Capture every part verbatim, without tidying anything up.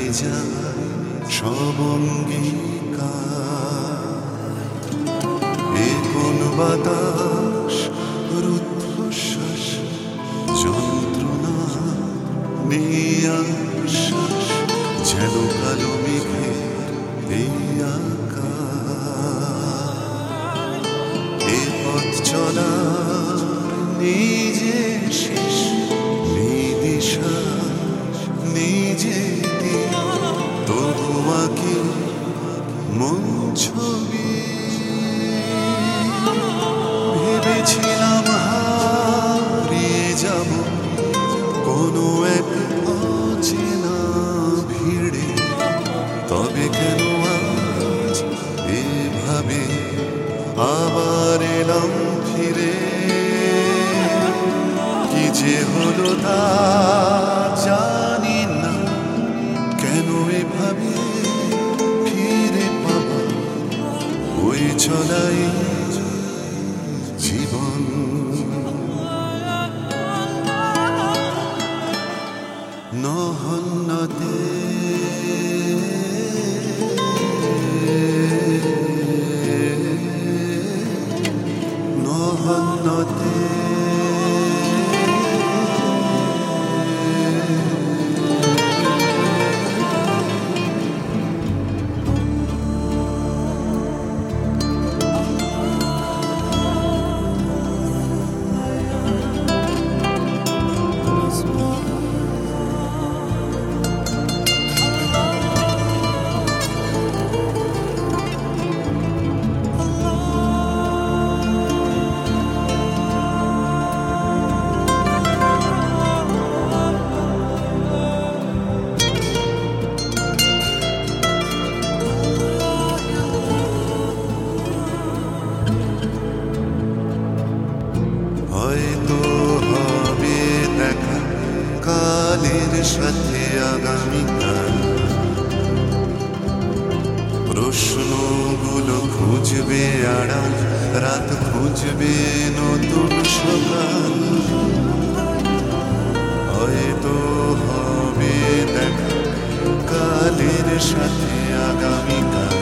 যায় সব অঙ্গীকার। এ কোন বাতাস, রুদ্ধশ্বাস, যন্ত্রণা নিঃশ্বাস, যেন কালো মেঘের এই আকাশ। এ পথ চলার নিজে শেষ, নিদিশা নিজে দিন, তবু আঁকি মন ছবি। ভেবেছিলাম হারিয়ে যাব কোনো এক অচেনা ভিড়ে, তবে কেন আজ এভাবে আবার এলাম ফিরে। কি যে হলো তা জানি না, কেন এভাবে ফিরে পাবো ওই চলাই জীবন। নহন্যতে নহন্যতে হয়তো হবে দেখা কালের সাথে আগামীকাল। প্রশ্নগুলো খুঁজবে আড়াল, রাত খুঁজবে নতুন সকাল। হয়তো হবে দেখা কালের সাথে আগামীকাল।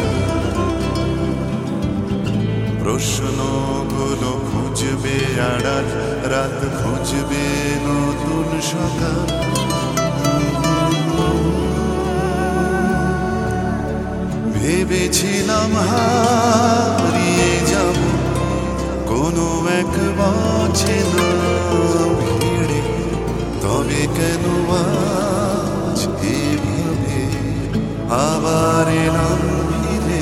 প্রশ্নগুলো খুঁজবে আড়াল, রাত খুঁজবে নতুন সকাল। ভেবেছিলাম হারিয়ে যাব কোনো এক অচেনা ভিড়ে, তবে কেন আজ এভাবে আবার এলাম ফিরে।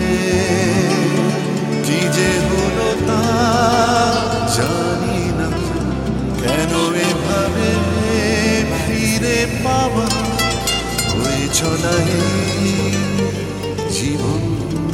কি যে হলো তা জানি না, কেন এভাবে ফিরে পাবা ওই চলাই জীবন।